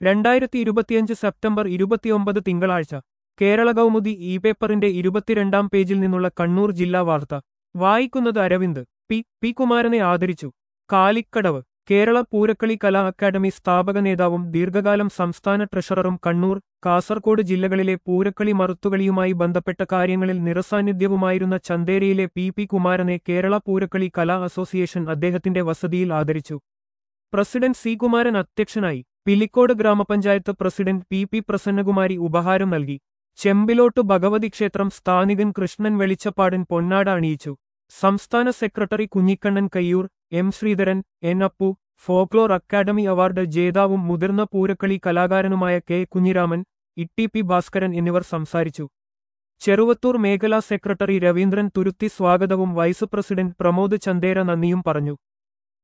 2025 September 29 തിങ്കളാഴ്ച Kerala Kaumudi E പേപ്പറിന്റെ 22-ാം പേജിൽ നിന്നുള്ള കണ്ണൂർ ജില്ലാ വാർത്ത വായിക്കുന്നത് അരവിന്ദ്. പി കുമാരനെ ആദരിച്ചു. കാലിക്കടവ് കേരള പൂരക്കളി കലാ അക്കാദമി സ്ഥാപക നേതാവും ദീർഘകാലം സംസ്ഥാന ട്രഷററും കണ്ണൂർ, കാസർകോട് ജില്ലകളിലെ പൂരക്കളി മറുത്തുകളിയുമായി ബന്ധപ്പെട്ട കാര്യങ്ങളിൽ നിറസാന്നിധ്യവുമായിരുന്ന ചന്തേരിയിലെ പി കുമാരനെ കേരള പൂരക്കളി കലാ അസോസിയേഷൻ അദ്ദേഹത്തിന്റെ വസതിയിൽ ആദരിച്ചു. പ്രസിഡന്റ് സി കുമാരൻ അധ്യക്ഷനായി. പിലിക്കോട് ഗ്രാമപഞ്ചായത്ത് പ്രസിഡന്റ് പി പ്രസന്നകുമാരി ഉപഹാരം നൽകി. ചെമ്പിലോട്ടു ഭഗവതി ക്ഷേത്രം സ്ഥാനികൻ കൃഷ്ണൻ വെളിച്ചപ്പാടൻ പൊന്നാട അണിയിച്ചു. സംസ്ഥാന secretary Kunhikannan Kayyur, M Sreedharan, N Appu, folklore academy award ജേതാവും മുതിർന്ന പൂരക്കളി കലാകാരനുമായ കെ കുഞ്ഞിരാമൻ, പി ഭാസ്കരൻ എന്നിവർ സംസാരിച്ചു. ചെറുവത്തൂർ മേഖലാ സെക്രട്ടറി രവീന്ദ്രൻ തുരുത്തി സ്വാഗതവും വൈസ് പ്രസിഡന്റ് പ്രമോദ് ചന്ദേര നന്ദിയും പറഞ്ഞു.